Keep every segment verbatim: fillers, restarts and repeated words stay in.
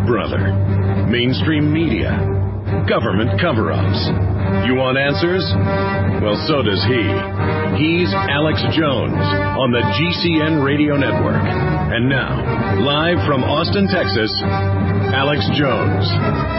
brother. Mainstream media. Government cover-ups. You want answers? Well, so does he. He's Alex Jones on the G C N Radio Network. And now, live from Austin, Texas, Alex Jones.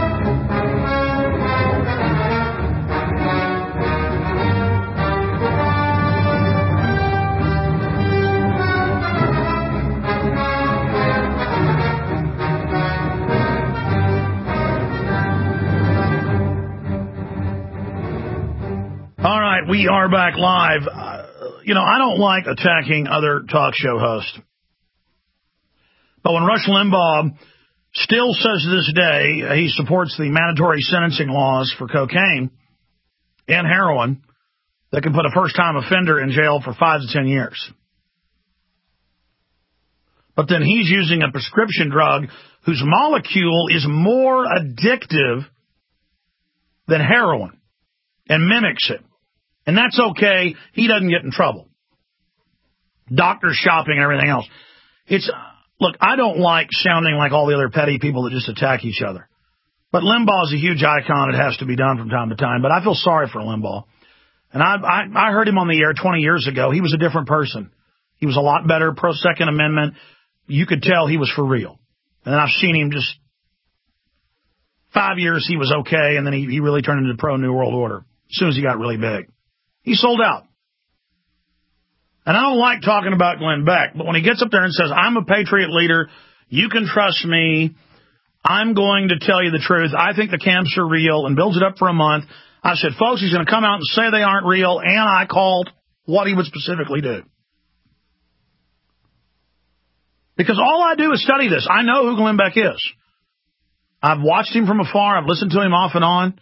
We are back live. Uh, you know, I don't like attacking other talk show hosts. But when Rush Limbaugh still says to this day uh, he supports the mandatory sentencing laws for cocaine and heroin that can put a first-time offender in jail for five to ten years. But then he's using a prescription drug whose molecule is more addictive than heroin and mimics it. And that's okay. He doesn't get in trouble. Doctor shopping and everything else. It's look, I don't like sounding like all the other petty people that just attack each other. But Limbaugh's a huge icon. It has to be done from time to time. But I feel sorry for Limbaugh. And I, I, I heard him on the air twenty years ago. He was a different person. He was a lot better, pro-Second Amendment. You could tell he was for real. And I've seen him just five years he was okay, and then he, he really turned into pro-New World Order as soon as he got really big. He sold out. And I don't like talking about Glenn Beck, but when he gets up there and says, I'm a patriot leader, you can trust me, I'm going to tell you the truth, I think the camps are real, and builds it up for a month, I said, folks, he's going to come out and say they aren't real, and I called what he would specifically do. Because all I do is study this. I know who Glenn Beck is. I've watched him from afar. I've listened to him off and on.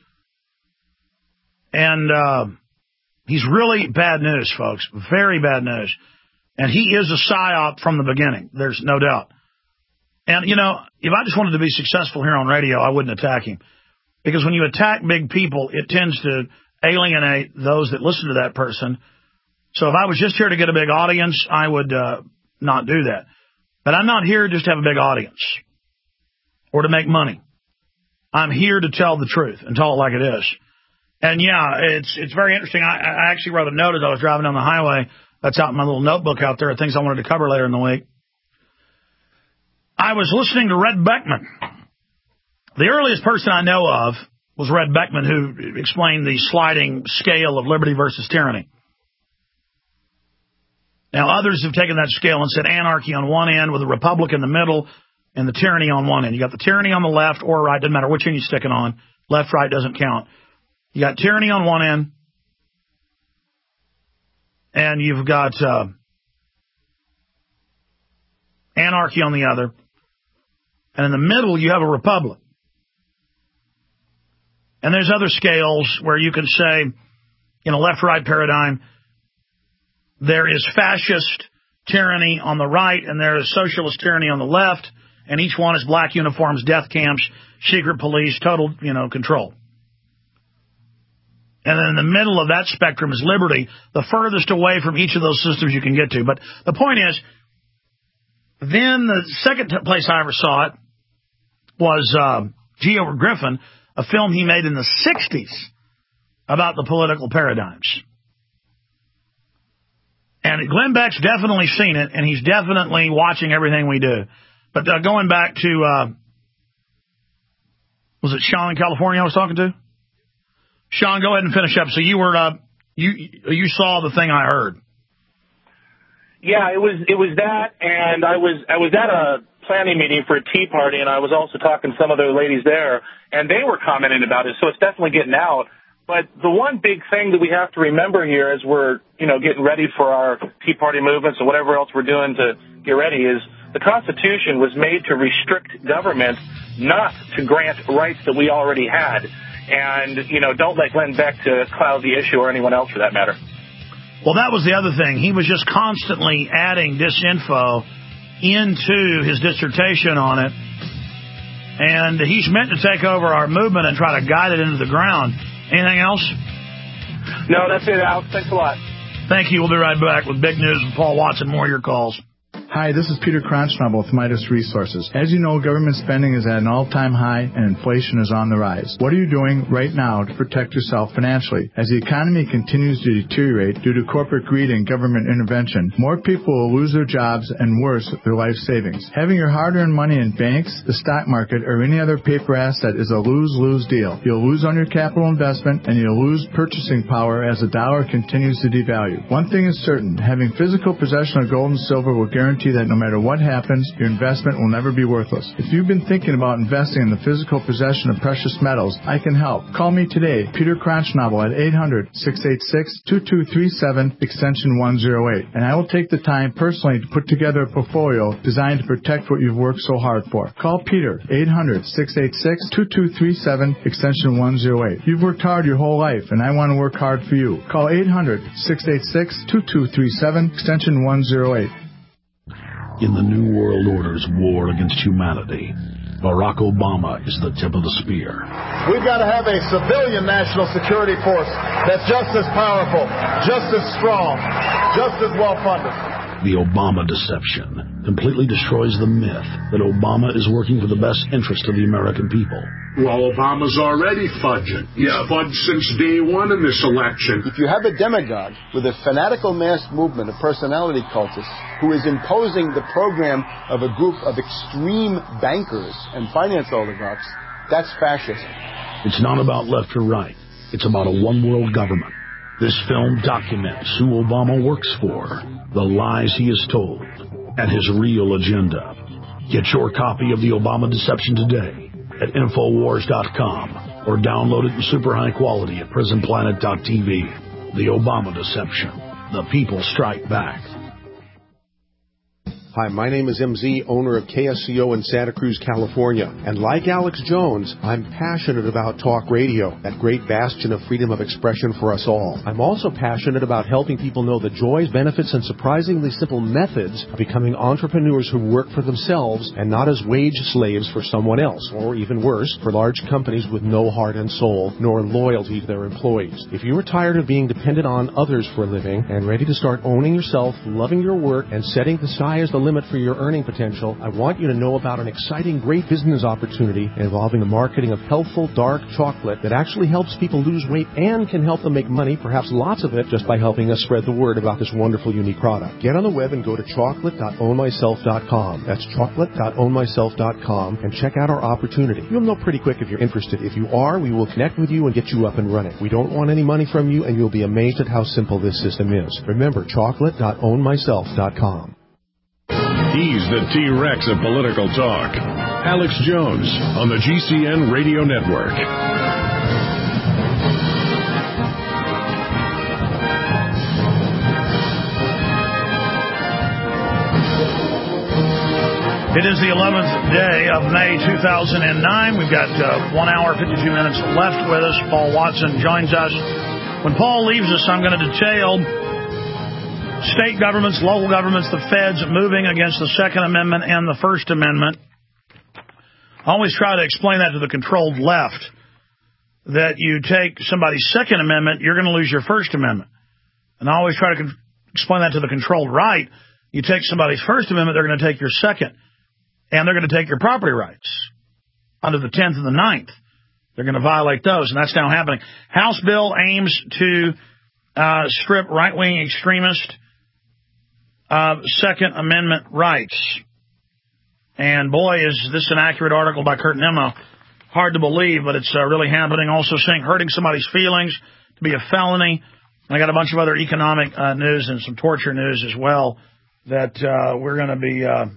And uh, he's really bad news, folks. Very bad news. And he is a psyop from the beginning. There's no doubt. And, you know, if I just wanted to be successful here on radio, I wouldn't attack him. Because when you attack big people, it tends to alienate those that listen to that person. So if I was just here to get a big audience, I would uh, not do that. But I'm not here just to have a big audience or to make money. I'm here to tell the truth and tell it like it is. And, yeah, it's it's very interesting. I, I actually wrote a note as I was driving down the highway. That's out in my little notebook out there, things I wanted to cover later in the week. I was listening to Red Beckman. The earliest person I know of was Red Beckman, who explained the sliding scale of liberty versus tyranny. Now, others have taken that scale and said anarchy on one end with a republic in the middle and the tyranny on one end. You got the tyranny on the left or right, doesn't matter which end you're sticking on. Left, right doesn't count. You got tyranny on one end, and you've got uh, anarchy on the other. And in the middle, you have a republic. And there's other scales where you can say, in a left-right paradigm, there is fascist tyranny on the right, and there is socialist tyranny on the left, and each one is black uniforms, death camps, secret police, total, you know, control. And then in the middle of that spectrum is liberty, the furthest away from each of those systems you can get to. But the point is, then the second place I ever saw it was uh, G. Edward Griffin, a film he made in the sixties about the political paradigms. And Glenn Beck's definitely seen it, and he's definitely watching everything we do. But uh, going back to, uh, was it Sean in California I was talking to? Sean, go ahead and finish up. So you were, uh, you you saw the thing I heard. Yeah, it was it was that, and I was I was at a planning meeting for a tea party, and I was also talking to some of the ladies there, and they were commenting about it. So it's definitely getting out. But the one big thing that we have to remember here as we're, you know, getting ready for our Tea Party movements or whatever else we're doing to get ready is the Constitution was made to restrict government, not to grant rights that we already had. And, you know, don't let Glenn Beck to cloud the issue or anyone else for that matter. Well, that was the other thing. He was just constantly adding disinfo into his dissertation on it. And he's meant to take over our movement and try to guide it into the ground. Anything else? No, that's it, Alex. Thanks a lot. Thank you. We'll be right back with big news with Paul Watson. More of your calls. Hi, this is Peter Kronschnabel with Midas Resources. As you know, government spending is at an all-time high and inflation is on the rise. What are you doing right now to protect yourself financially? As the economy continues to deteriorate due to corporate greed and government intervention, more people will lose their jobs and worse, their life savings. Having your hard-earned money in banks, the stock market, or any other paper asset is a lose-lose deal. You'll lose on your capital investment and you'll lose purchasing power as the dollar continues to devalue. One thing is certain, having physical possession of gold and silver will guarantee that no matter what happens, your investment will never be worthless. If you've been thinking about investing in the physical possession of precious metals, I can help. Call me today, Peter Kronschnabel, at eight hundred, six eight six, two two three seven, extension one oh eight, and I will take the time personally to put together a portfolio designed to protect what you've worked so hard for. Call Peter, eight hundred, six eight six, two two three seven, extension one oh eight. You've worked hard your whole life, and I want to work hard for you. Call eight hundred, six eight six, two two three seven, extension one oh eight. In the New World Order's war against humanity, Barack Obama is the tip of the spear. We've got to have a civilian national security force that's just as powerful, just as strong, just as well-funded. The Obama deception completely destroys the myth that Obama is working for the best interest of the American people. Well, Obama's already fudging. He's yeah. fudged since day one in this election. If you have a demagogue with a fanatical mass movement of personality cultists who is imposing the program of a group of extreme bankers and finance oligarchs, that's fascism. It's not about left or right. It's about a one-world government. This film documents who Obama works for, the lies he has told, and his real agenda. Get your copy of The Obama Deception today at Infowars dot com or download it in super high quality at Prison Planet dot T V. The Obama Deception. The people strike back. Hi, my name is M Z, owner of K S C O in Santa Cruz, California. And like Alex Jones, I'm passionate about talk radio, that great bastion of freedom of expression for us all. I'm also passionate about helping people know the joys, benefits, and surprisingly simple methods of becoming entrepreneurs who work for themselves and not as wage slaves for someone else, or even worse, for large companies with no heart and soul, nor loyalty to their employees. If you are tired of being dependent on others for a living and ready to start owning yourself, loving your work, and setting the sky as the limit for your earning potential, I want you to know about an exciting, great business opportunity involving the marketing of healthful, dark chocolate that actually helps people lose weight and can help them make money, perhaps lots of it, just by helping us spread the word about this wonderful, unique product. Get on the web and go to chocolate dot own myself dot com. That's chocolate dot own myself dot com and check out our opportunity. You'll know pretty quick if you're interested. If you are, we will connect with you and get you up and running. We don't want any money from you, and you'll be amazed at how simple this system is. Remember, chocolate dot own myself dot com. He's the T-Rex of political talk. Alex Jones on the G C N Radio Network. It is the eleventh day of May two thousand nine. We've got uh, one hour, fifty-two minutes left with us. Paul Watson joins us. When Paul leaves us, I'm going to detail state governments, local governments, the feds moving against the Second Amendment and the First Amendment. I always try to explain that to the controlled left, that you take somebody's Second Amendment, you're going to lose your First Amendment. And I always try to con- explain that to the controlled right. You take somebody's First Amendment, they're going to take your Second. And they're going to take your property rights under the tenth and the ninth. They're going to violate those, and that's now happening. House bill aims to uh, strip right-wing extremists of Second Amendment rights. And boy, is this an accurate article by Kurt Nimmo. Hard to believe, but it's uh, really happening. Also saying hurting somebody's feelings to be a felony. I got a bunch of other economic uh, news and some torture news as well that uh, we're going to be uh,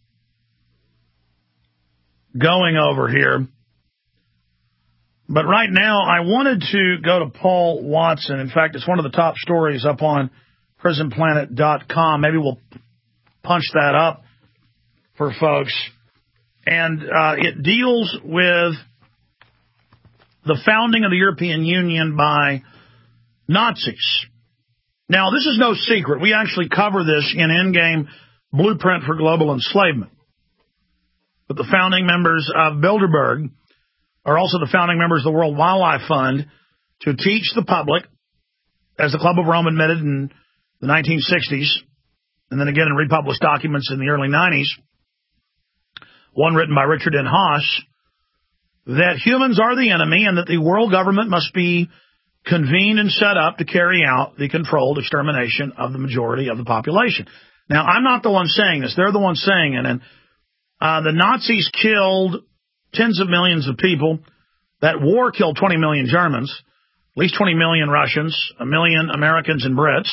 going over here. But right now, I wanted to go to Paul Watson. In fact, it's one of the top stories up on Prison Planet dot com. Maybe we'll punch that up for folks. And uh, it deals with the founding of the European Union by Nazis. Now, this is no secret. We actually cover this in Endgame Blueprint for Global Enslavement. But the founding members of Bilderberg are also the founding members of the World Wildlife Fund to teach the public, as the Club of Rome admitted in the nineteen sixties, and then again in republished documents in the early nineties, one written by Richard N. Haas, that humans are the enemy and that the world government must be convened and set up to carry out the controlled extermination of the majority of the population. Now, I'm not the one saying this. They're the ones saying it. And uh, the Nazis killed tens of millions of people. That war killed twenty million Germans, at least twenty million Russians, a million Americans and Brits.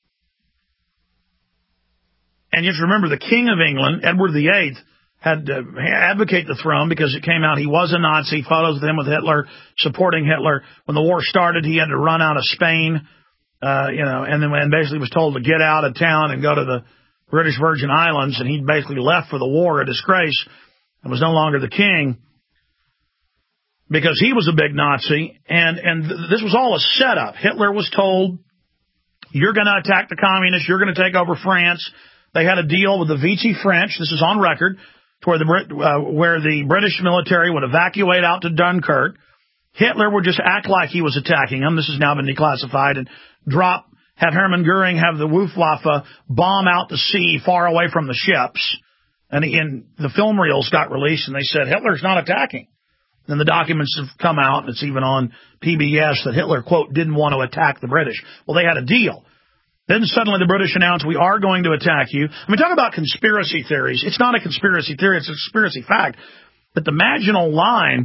And you have to remember, the King of England, Edward the Eighth, had to advocate the throne because it came out he was a Nazi, photos of him with Hitler, supporting Hitler. When the war started, he had to run out of Spain, uh, you know, and then and basically was told to get out of town and go to the British Virgin Islands, and he basically left for the war, a disgrace, and was no longer the king because he was a big Nazi. And, and th- this was all a setup. Hitler was told, you're going to attack the communists, you're going to take over France. They had a deal with the Vichy French, this is on record, to where the, Brit, uh, where the British military would evacuate out to Dunkirk. Hitler would just act like he was attacking them. This has now been declassified, and drop, have Hermann Goering have the Luftwaffe bomb out to sea far away from the ships. And, and the film reels got released, and they said, Hitler's not attacking. Then the documents have come out, and it's even on P B S, that Hitler, quote, didn't want to attack the British. Well, they had a deal. Then suddenly the British announced, we are going to attack you. I mean, talk about conspiracy theories. It's not a conspiracy theory, it's a conspiracy fact. But the Maginot Line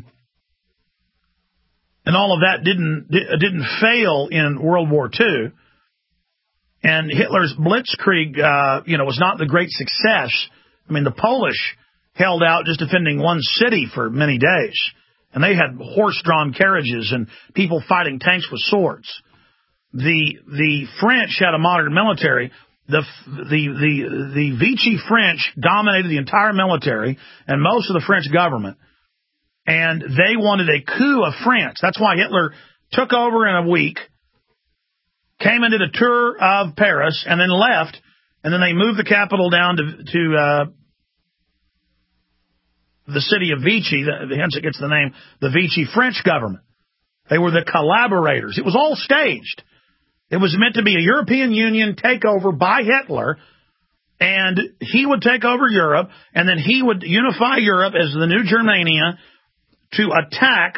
and all of that didn't didn't fail in World War Two. And Hitler's Blitzkrieg, uh, you know, was not the great success. I mean, the Polish held out just defending one city for many days. And they had horse-drawn carriages and people fighting tanks with swords. The the French had a modern military. The the the the Vichy French dominated the entire military and most of the French government, and they wanted a coup of France. That's why Hitler took over in a week, came and did a tour of Paris, and then left. And then they moved the capital down to to uh, the city of Vichy. The, hence, it gets the name the Vichy French government. They were the collaborators. It was all staged. It was meant to be a European Union takeover by Hitler, and he would take over Europe, and then he would unify Europe as the new Germania to attack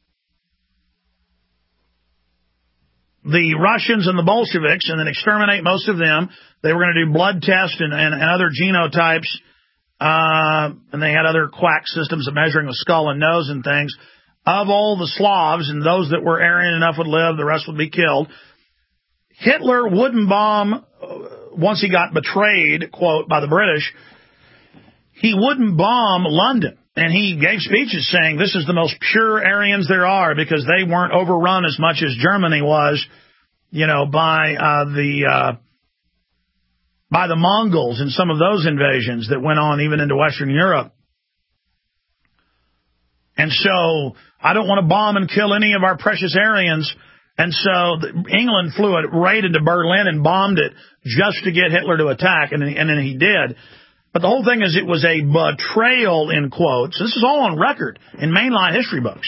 the Russians and the Bolsheviks and then exterminate most of them. They were going to do blood tests and, and, and other genotypes, uh, and they had other quack systems of measuring the skull and nose and things of all the Slavs, and those that were Aryan enough would live, the rest would be killed. Hitler wouldn't bomb, once he got betrayed, quote, by the British, he wouldn't bomb London. And he gave speeches saying this is the most pure Aryans there are because they weren't overrun as much as Germany was, you know, by uh, the uh, by the Mongols and some of those invasions that went on even into Western Europe. And so I don't want to bomb and kill any of our precious Aryans. And so England flew it right into Berlin and bombed it just to get Hitler to attack, and, and then he did. But the whole thing is it was a betrayal, in quotes. This is all on record in mainline history books.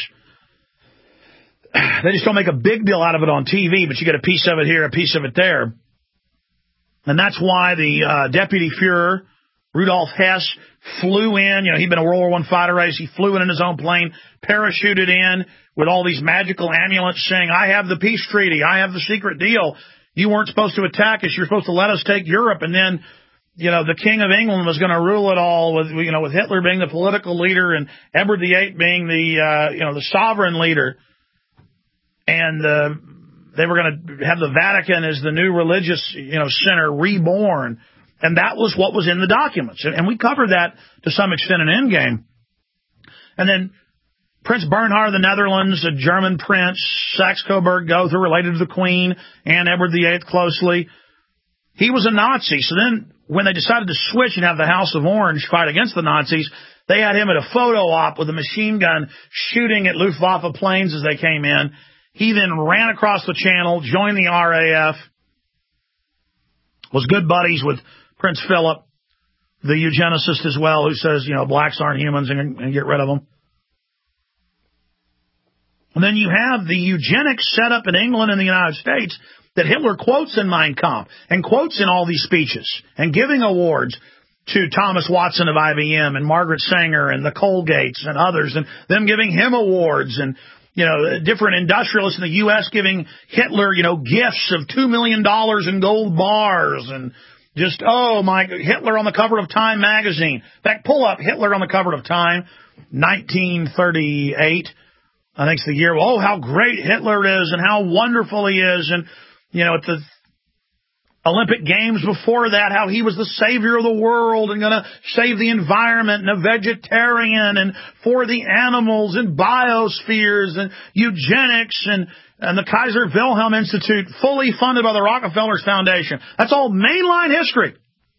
They just don't make a big deal out of it on T V, but you get a piece of it here, a piece of it there. And that's why the uh, Deputy Fuhrer, Rudolf Hess, flew in. You know, he'd been a World War One fighter race. He flew in in his own plane, parachuted in with all these magical amulets saying, I have the peace treaty. I have the secret deal. You weren't supposed to attack us. You're supposed to let us take Europe. And then, you know, the King of England was going to rule it all with, you know, with Hitler being the political leader and Edward the Eighth being the, uh, you know, the sovereign leader. And uh, they were going to have the Vatican as the new religious, you know, center reborn. And that was what was in the documents. And we covered that to some extent in Endgame. And then Prince Bernhard of the Netherlands, a German prince, Saxe-Coburg-Gotha, related to the Queen and Edward the Eighth closely. He was a Nazi. So then when they decided to switch and have the House of Orange fight against the Nazis, they had him at a photo op with a machine gun shooting at Luftwaffe planes as they came in. He then ran across the channel, joined the R A F, was good buddies with Prince Philip, the eugenicist as well, who says, you know, blacks aren't humans and, and get rid of them. And then you have the eugenics set up in England and the United States that Hitler quotes in Mein Kampf and quotes in all these speeches and giving awards to Thomas Watson of I B M and Margaret Sanger and the Colgates and others, and them giving him awards, and, you know, different industrialists in the U S giving Hitler, you know, gifts of two million dollars in gold bars, and just, oh, my, Hitler on the cover of Time magazine. In fact, pull up Hitler on the cover of Time, nineteen thirty-eight. I think it's the year, oh, how great Hitler is and how wonderful he is. And, you know, at the Olympic Games before that, how he was the savior of the world and going to save the environment and a vegetarian and for the animals and biospheres and eugenics and, and the Kaiser Wilhelm Institute, fully funded by the Rockefeller Foundation. That's all mainline history.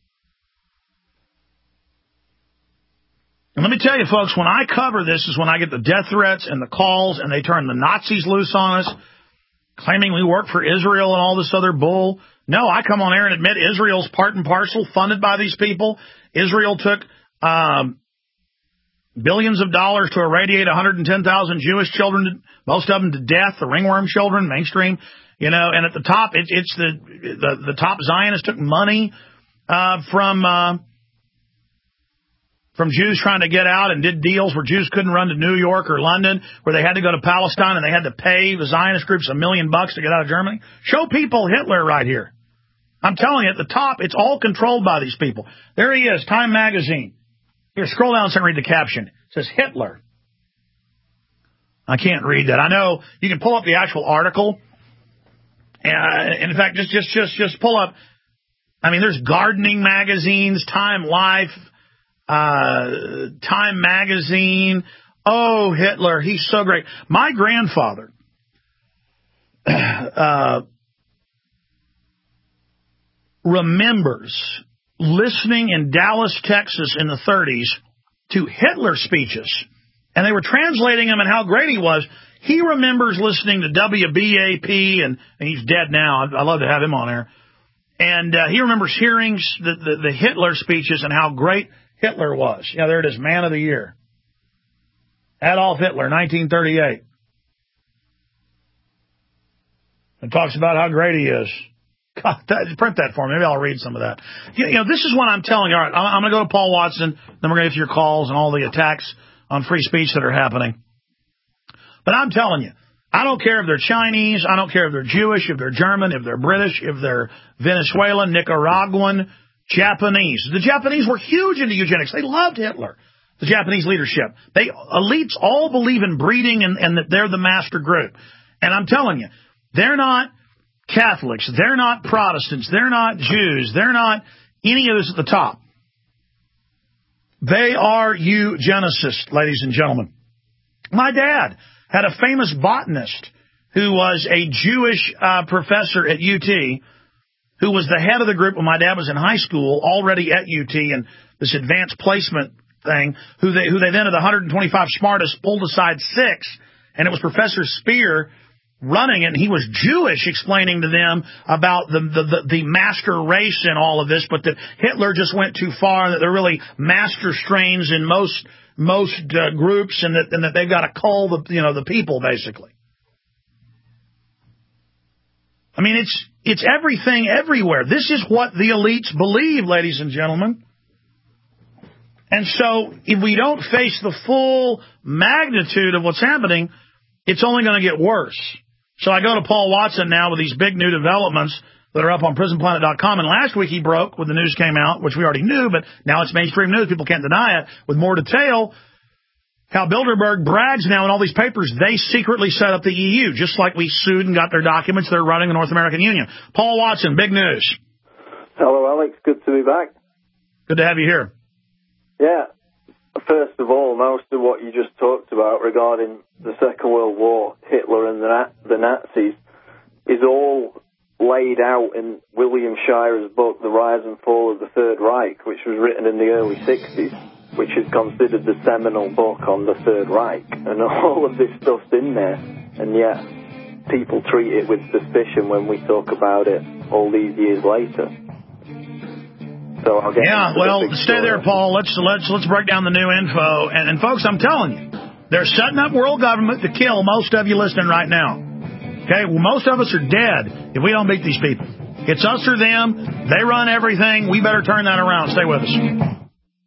And let me tell you, folks, when I cover this is when I get the death threats and the calls, and they turn the Nazis loose on us, claiming we work for Israel and all this other bull. No, I come on air and admit Israel's part and parcel, funded by these people. Israel took um, billions of dollars to irradiate one hundred ten thousand Jewish children, most of them to death, the ringworm children, mainstream. You know, and at the top, it, it's the, the the top Zionists took money uh, from... Uh, from Jews trying to get out, and did deals where Jews couldn't run to New York or London, where they had to go to Palestine and they had to pay the Zionist groups a million bucks to get out of Germany. Show people Hitler right here. I'm telling you, at the top, it's all controlled by these people. There he is, Time magazine. Here, scroll down and read the caption. It says Hitler. I can't read that. I know you can pull up the actual article. And in fact, just, just, just, just pull up. I mean, there's gardening magazines, Time Life, Uh, Time magazine. Oh, Hitler, he's so great. My grandfather uh, remembers listening in Dallas, Texas in the thirties to Hitler speeches, and they were translating him and how great he was. He remembers listening to W B A P, and, and he's dead now. I'd, I'd love to have him on there. And uh, he remembers hearing the, the, the Hitler speeches and how great Hitler was. Yeah, there it is, Man of the Year. Adolf Hitler, nineteen thirty-eight. It talks about how great he is. God, that, print that for me. Maybe I'll read some of that. You, you know, this is what I'm telling you. All right, I'm, I'm going to go to Paul Watson, then we're going to get to your calls and all the attacks on free speech that are happening. But I'm telling you, I don't care if they're Chinese, I don't care if they're Jewish, if they're German, if they're British, if they're Venezuelan, Nicaraguan, Japanese. The Japanese were huge into eugenics. They loved Hitler, the Japanese leadership. They elites all believe in breeding and, and that they're the master group. And I'm telling you, they're not Catholics. They're not Protestants. They're not Jews. They're not any of this at the top. They are eugenicists, ladies and gentlemen. My dad had a famous botanist who was a Jewish uh, professor at U T, who was the head of the group when my dad was in high school, already at U T, and this advanced placement thing, who they who they then, of the one hundred twenty-five smartest, pulled aside six, and it was Professor Speer running it, and he was Jewish, explaining to them about the, the, the, the master race in all of this, but that Hitler just went too far, and that they're really master strains in most most uh, groups, and that and that they've got to cull the you know the people, basically. I mean, it's it's everything everywhere. This is what the elites believe, ladies and gentlemen. And so if we don't face the full magnitude of what's happening, it's only going to get worse. So I go to Paul Watson now with these big new developments that are up on prison planet dot com. And last week he broke when the news came out, which we already knew, but now it's mainstream news. People can't deny it. With more detail, how Bilderberg brags now in all these papers, they secretly set up the E U, just like we sued and got their documents. They're running the North American Union. Paul Watson, big news. Hello, Alex. Good to be back. Good to have you here. Yeah. First of all, most of what you just talked about regarding the Second World War, Hitler and the, Na- the Nazis, is all laid out in William Shirer's book, The Rise and Fall of the Third Reich, which was written in the early sixties, which is considered the seminal book on the Third Reich. And all of this stuff's in there, and yet people treat it with suspicion when we talk about it all these years later. So I'll get yeah, well, stay there, Paul. Let's let's let's break down the new info. And, and folks, I'm telling you, they're setting up world government to kill most of you listening right now. Okay, well, most of us are dead if we don't beat these people. It's us or them. They run everything. We better turn that around. Stay with us.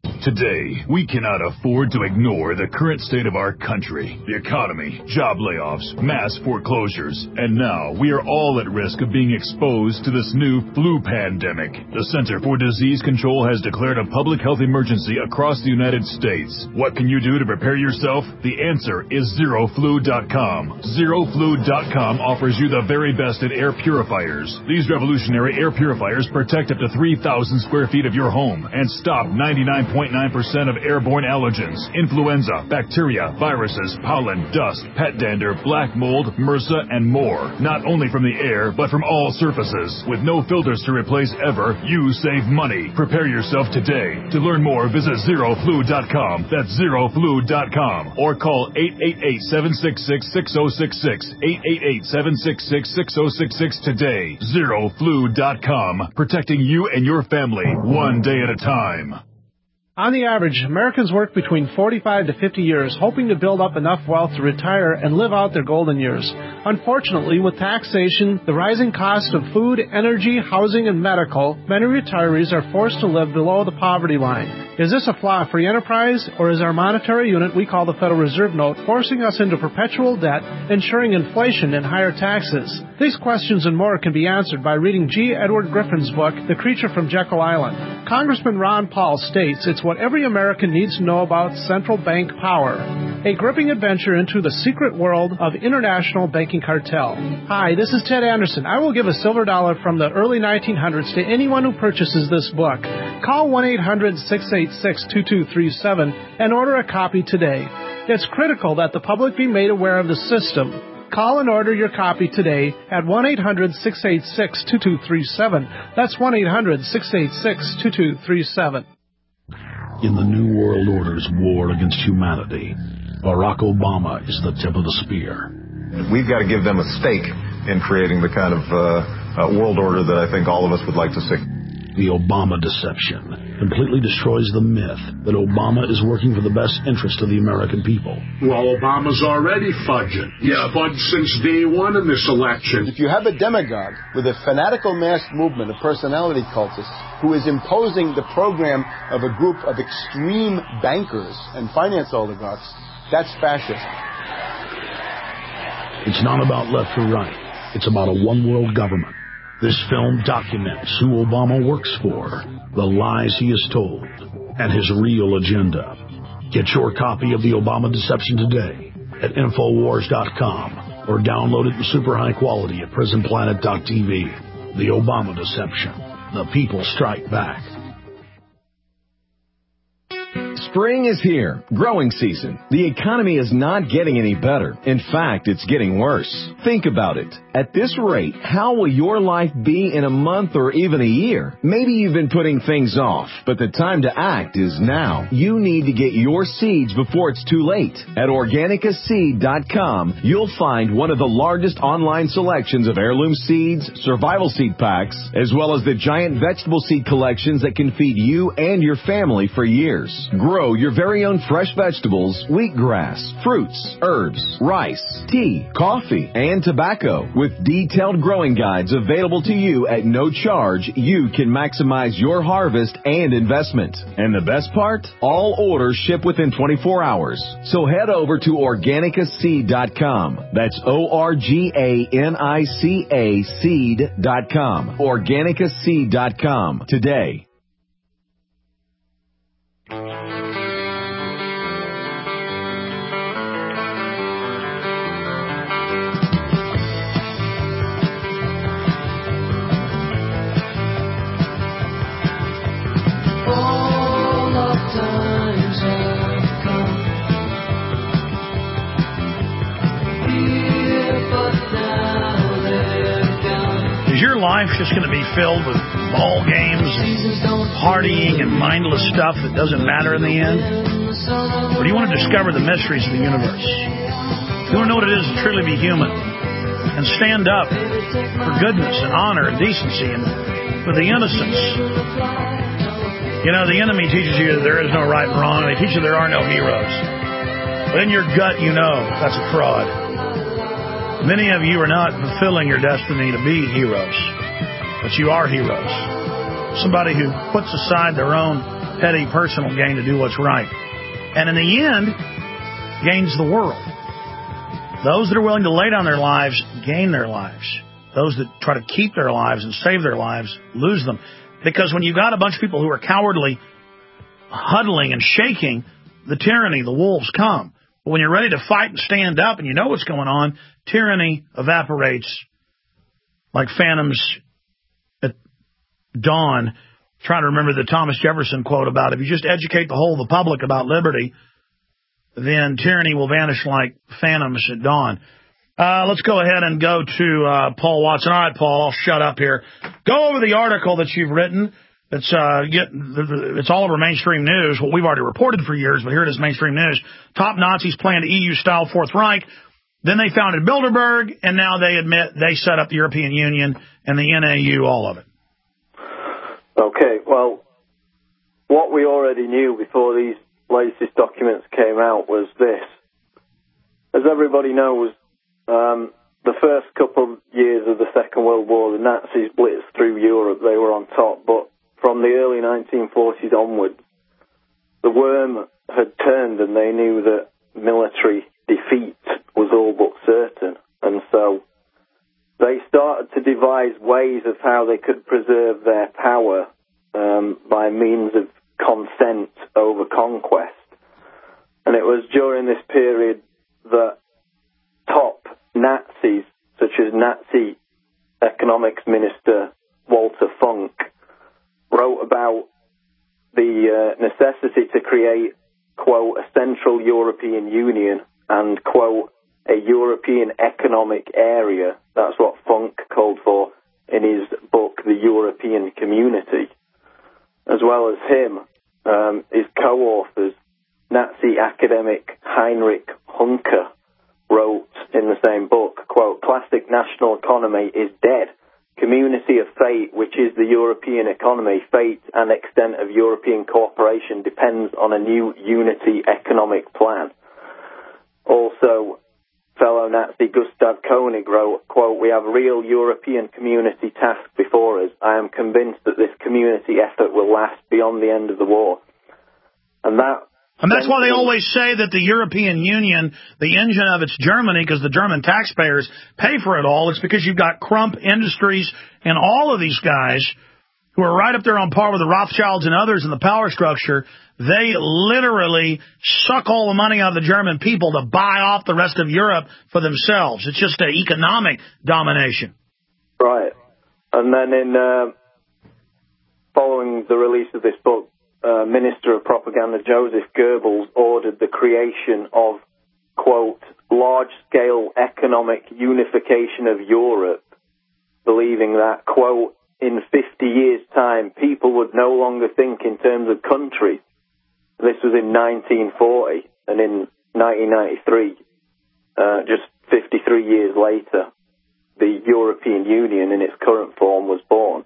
Today, we cannot afford to ignore the current state of our country, the economy, job layoffs, mass foreclosures, and now we are all at risk of being exposed to this new flu pandemic. The Center for Disease Control has declared a public health emergency across the United States. What can you do to prepare yourself? The answer is zero flu dot com. zero flu dot com offers you the very best in air purifiers. These revolutionary air purifiers protect up to three thousand square feet of your home and stop ninety-nine point nine percent of airborne allergens, influenza, bacteria, viruses, pollen, dust, pet dander, black mold, MRSA, and more. Not only from the air, but from all surfaces. With no filters to replace ever, you save money. Prepare yourself today. To learn more, visit zero flu dot com. That's zero flu dot com. Or call eight eight eight, seven six six, six zero six six, eight eight eight, seven six six, six zero six six today. zero flu dot com. Protecting you and your family, one day at a time. On the average, Americans work between forty-five to fifty years, hoping to build up enough wealth to retire and live out their golden years. Unfortunately, with taxation, the rising cost of food, energy, housing, and medical, many retirees are forced to live below the poverty line. Is this a flaw-free enterprise, or is our monetary unit we call the Federal Reserve Note forcing us into perpetual debt, ensuring inflation and higher taxes? These questions and more can be answered by reading G. Edward Griffin's book, The Creature from Jekyll Island. Congressman Ron Paul states it's what every American needs to know about central bank power. A gripping adventure into the secret world of international banking cartel. Hi, this is Ted Anderson. I will give a silver dollar from the early nineteen hundreds to anyone who purchases this book. Call one eight hundred, six eight six, two two three seven and order a copy today. It's critical that the public be made aware of the system. Call and order your copy today at one eight hundred, six eight six, two two three seven. That's one eight hundred, six eight six, two two three seven. In the New World Order's war against humanity, Barack Obama is the tip of the spear. We've got to give them a stake in creating the kind of uh, uh, world order that I think all of us would like to see. The Obama deception completely destroys the myth that Obama is working for the best interest of the American people. Well, Obama's already fudging. Yeah, fudged since day one in this election. If you have a demagogue with a fanatical mass movement of personality cultists who is imposing the program of a group of extreme bankers and finance oligarchs, that's fascism. It's not about left or right. It's about a one-world government. This film documents who Obama works for, the lies he has told, and his real agenda. Get your copy of The Obama Deception today at Infowars dot com or download it in super high quality at Prison Planet dot T V. The Obama Deception. The people strike back. Spring is here. Growing season. The economy is not getting any better. In fact, it's getting worse. Think about it. At this rate, how will your life be in a month or even a year? Maybe you've been putting things off, but the time to act is now. You need to get your seeds before it's too late. At Organica Seed dot com, you'll find one of the largest online selections of heirloom seeds, survival seed packs, as well as the giant vegetable seed collections that can feed you and your family for years. Grow your very own fresh vegetables, wheatgrass, fruits, herbs, rice, tea, coffee, and tobacco. With detailed growing guides available to you at no charge, you can maximize your harvest and investment. And the best part? All orders ship within twenty-four hours. So head over to Organica Seed dot com. That's O R G A N I C A Seed dot com. Organica Seed dot com today. Is your life just going to be filled with ball games and partying and mindless stuff that doesn't matter in the end? Or do you want to discover the mysteries of the universe? You want to know what it is to truly be human and stand up for goodness and honor and decency and for the innocence. You know, the enemy teaches you that there is no right and wrong. They teach you there are no heroes. But in your gut, you know that's a fraud. Many of you are not fulfilling your destiny to be heroes, but you are heroes. Somebody who puts aside their own petty personal gain to do what's right. And in the end, gains the world. Those that are willing to lay down their lives gain their lives. Those that try to keep their lives and save their lives lose them. Because when you've got a bunch of people who are cowardly, huddling and shaking, the tyranny, the wolves come. But when you're ready to fight and stand up and you know what's going on, tyranny evaporates like phantoms at dawn. Trying to remember the Thomas Jefferson quote about if you just educate the whole of the public about liberty, then tyranny will vanish like phantoms at dawn. Uh, let's go ahead and go to uh, Paul Watson. All right, Paul, I'll shut up here. Go over the article that you've written. It's uh, get, it's all over mainstream news. Well, we've already reported for years, but here it is, mainstream news. Top Nazis planned E U-style Fourth Reich. Then they founded Bilderberg, and now they admit they set up the European Union and the N A U, all of it. Okay, well, what we already knew before these latest documents came out was this. As everybody knows, um, the first couple of years of the Second World War, the Nazis blitzed through Europe. They were on top, but from the early nineteen forties onwards, the worm had turned and they knew that military defeat was all but certain. And so they started to devise ways of how they could preserve their power um, by means of consent over conquest. And it was during this period that top Nazis, such as Nazi economics minister Walter Funk, wrote about the uh, necessity to create, quote, a Central European Union and, quote, a European economic area. That's what Funk called for in his book, The European Community. As well as him, um, his co-authors, Nazi academic Heinrich Hunker, wrote in the same book, quote, classic national economy is dead. Community of fate, which is the European economy, fate and extent of European cooperation depends on a new unity economic plan. Also, fellow Nazi Gustav Koenig wrote, quote, we have a real European community task before us. I am convinced that this community effort will last beyond the end of the war. And that And that's why they always say that the European Union, the engine of it's Germany, because the German taxpayers pay for it all. It's because you've got Crump Industries and all of these guys who are right up there on par with the Rothschilds and others in the power structure. They literally suck all the money out of the German people to buy off the rest of Europe for themselves. It's just an economic domination. Right. And then in uh, following the release of this book, Uh, Minister of Propaganda Joseph Goebbels ordered the creation of, quote, large-scale economic unification of Europe, believing that, quote, in fifty years' time, people would no longer think in terms of countries. This was in nineteen forty, and in nineteen ninety-three, uh, just fifty-three years later, the European Union in its current form was born.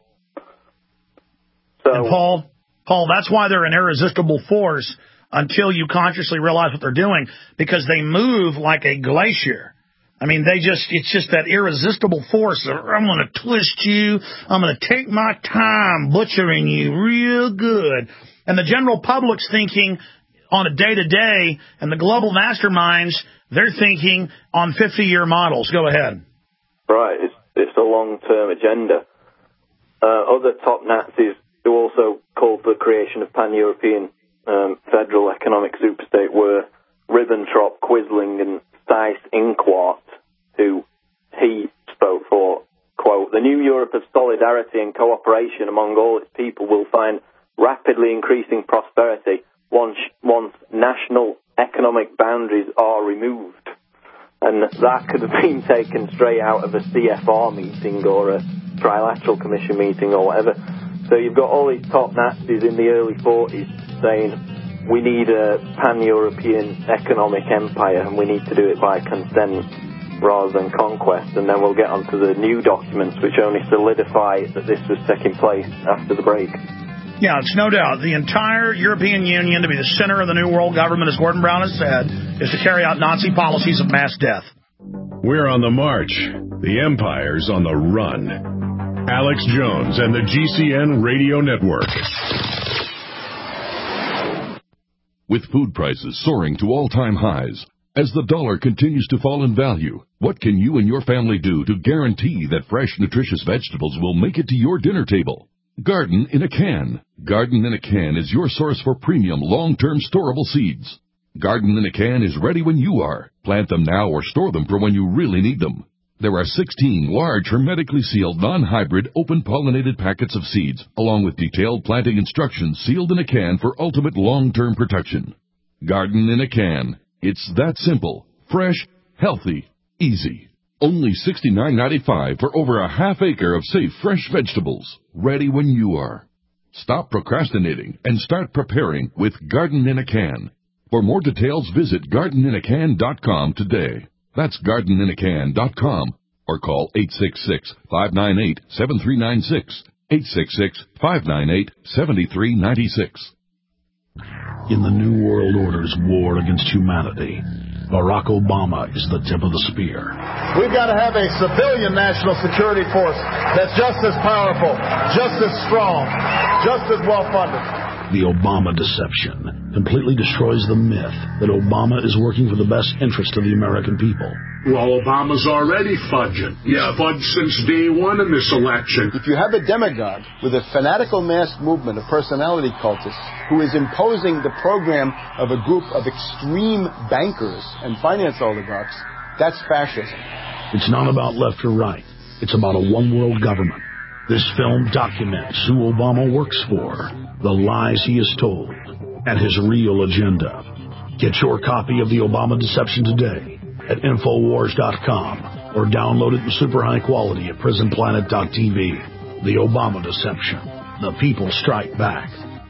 So, and Paul... Paul, that's why they're an irresistible force until you consciously realize what they're doing, because they move like a glacier. I mean, they just, it's just that irresistible force. I'm going to twist you. I'm going to take my time butchering you real good. And the general public's thinking on a day-to-day, and the global masterminds, they're thinking on fifty-year models. Go ahead. Right. It's, it's a long-term agenda. Uh, other top Nazis who also called for the creation of pan-European um, federal economic superstate were Ribbentrop, Quisling, and Seyss-Inquart, who he spoke for, quote, the new Europe of solidarity and cooperation among all its people will find rapidly increasing prosperity once, once national economic boundaries are removed. And that could have been taken straight out of a C F R meeting or a Trilateral Commission meeting or whatever. So you've got all these top Nazis in the early forties saying we need a pan-European economic empire and we need to do it by consent rather than conquest. And then we'll get onto the new documents which only solidify that this was taking place after the break. Yeah, it's no doubt. The entire European Union to be the center of the new world government, as Gordon Brown has said, is to carry out Nazi policies of mass death. We're on the march. The empire's on the run. Alex Jones and the G C N Radio Network. With food prices soaring to all-time highs, as the dollar continues to fall in value, what can you and your family do to guarantee that fresh, nutritious vegetables will make it to your dinner table? Garden in a Can. Garden in a Can is your source for premium, long-term storable seeds. Garden in a Can is ready when you are. Plant them now or store them for when you really need them. There are sixteen large, hermetically sealed, non-hybrid, open-pollinated packets of seeds, along with detailed planting instructions sealed in a can for ultimate long-term protection. Garden in a Can. It's that simple, fresh, healthy, easy. Only sixty-nine ninety-five for over a half acre of safe, fresh vegetables, ready when you are. Stop procrastinating and start preparing with Garden in a Can. For more details, visit garden in a can dot com today. That's garden in a can dot com or call eight six six, five nine eight, seven three nine six, eight six six, five nine eight, seven three nine six. In the New World Order's war against humanity, Barack Obama is the tip of the spear. We've got to have a civilian national security force that's just as powerful, just as strong, just as well-funded. The Obama deception completely destroys the myth that Obama is working for the best interest of the American people. Well, Obama's already fudging. Yeah, fudged since day one in this election. If you have a demagogue with a fanatical mass movement of personality cultists who is imposing the program of a group of extreme bankers and finance oligarchs, that's fascism. It's not about left or right. It's about a one-world government. This film documents who Obama works for, the lies he has told, and his real agenda. Get your copy of The Obama Deception today at Infowars dot com or download it in super high quality at Prison Planet dot T V. The Obama Deception. The people strike back.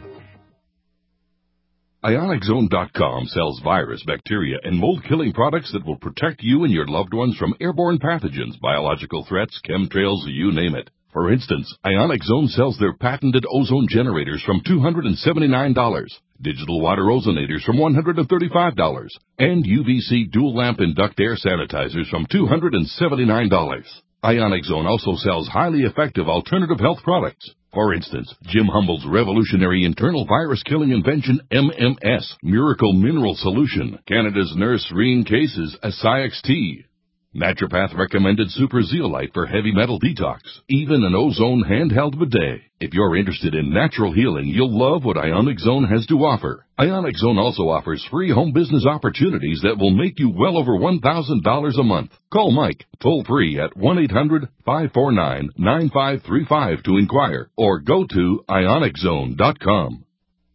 Ionic Zone dot com sells virus, bacteria, and mold-killing products that will protect you and your loved ones from airborne pathogens, biological threats, chemtrails, you name it. For instance, Ionic Zone sells their patented ozone generators from two hundred seventy-nine dollars, digital water ozonators from one hundred thirty-five dollars, and U V C dual lamp induct air sanitizers from two hundred seventy-nine dollars. Ionic Zone also sells highly effective alternative health products. For instance, Jim Humble's revolutionary internal virus-killing invention M M S, Miracle Mineral Solution, Canada's Nurse Reen Cases, Asiax Tea, Naturopath recommended Super Zeolite for heavy metal detox, even an ozone handheld bidet. If you're interested in natural healing, you'll love what Ionic Zone has to offer. Ionic Zone also offers free home business opportunities that will make you well over one thousand dollars a month. Call Mike toll free at one eight hundred, five four nine, nine five three five to inquire or go to Ionic Zone dot com.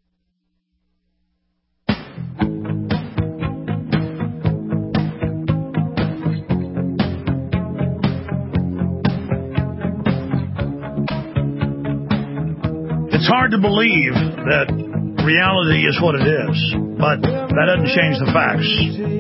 It's hard to believe that reality is what it is, but that doesn't change the facts.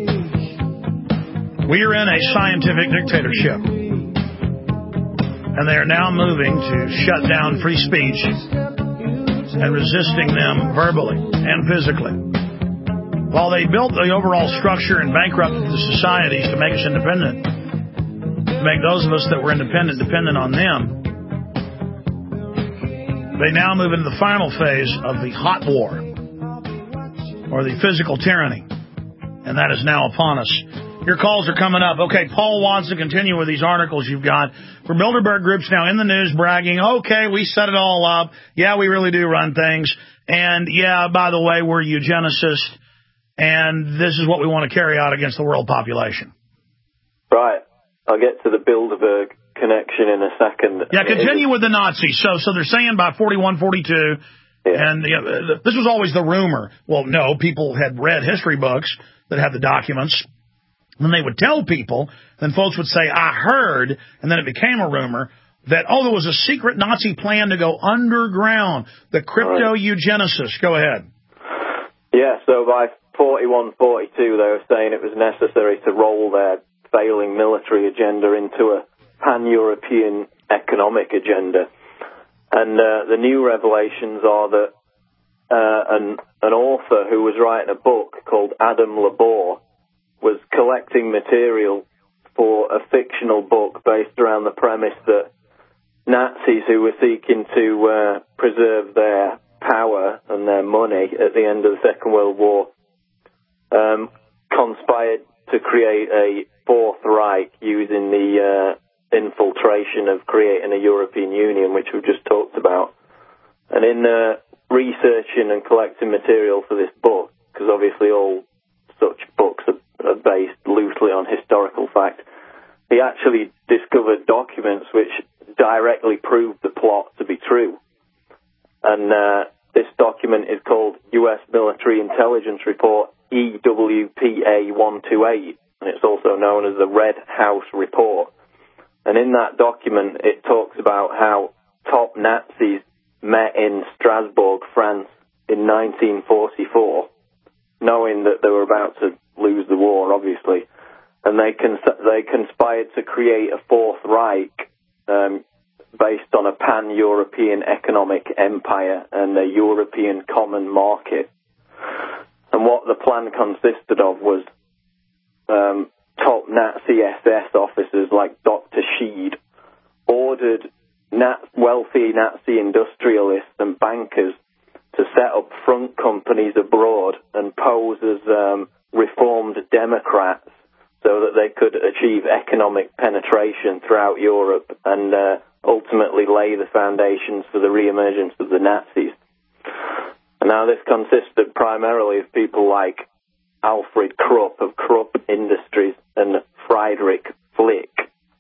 We are in a scientific dictatorship, and they are now moving to shut down free speech and resisting them verbally and physically. While they built the overall structure and bankrupted the societies to make us independent, to make those of us that were independent dependent on them, they now move into the final phase of the hot war, or the physical tyranny, and that is now upon us. Your calls are coming up. Okay, Paul wants to continue with these articles you've got. For Bilderberg Group's now in the news bragging, okay, we set it all up. Yeah, we really do run things. And yeah, by the way, we're eugenicists, and this is what we want to carry out against the world population. Right. I'll get to the Bilderberg connection in a second. Yeah, continue with the Nazis. So so they're saying by forty-one, forty-two, yeah. And you know, this was always the rumor. Well, no, people had read history books that had the documents. Then they would tell people, then folks would say, I heard, and then it became a rumor that, oh, there was a secret Nazi plan to go underground, the crypto-eugenicists. Go ahead. Yeah, so by forty-one, forty-two, they were saying it was necessary to roll their failing military agenda into a pan-European economic agenda. And uh, the new revelations are that uh, an, an author who was writing a book called Adam Labor was collecting material for a fictional book based around the premise that Nazis who were seeking to uh, preserve their power and their money at the end of the Second World War um, conspired to create a Fourth Reich using the uh, infiltration of creating a European Union, which we've just talked about. And in uh, researching and collecting material for this book, because obviously all such books are, are based loosely on historical fact, he actually discovered documents which directly proved the plot to be true. And uh, this document is called U S Military Intelligence Report E W P A one twenty-eight, and it's also known as the Red House Report. And in that document, it talks about how top Nazis met in Strasbourg, France, in nineteen forty-four, knowing that they were about to lose the war, obviously. And they cons- they conspired to create a Fourth Reich um, based on a pan-European economic empire and a European common market. And what the plan consisted of was um, top Nazi S S officers like Doctor Sheed ordered Nat- wealthy Nazi industrialists and bankers to set up front companies abroad and pose as um, reformed Democrats so that they could achieve economic penetration throughout Europe and uh, ultimately lay the foundations for the re-emergence of the Nazis. And now this consisted primarily of people like Alfred Krupp of Krupp Industries and Friedrich Flick,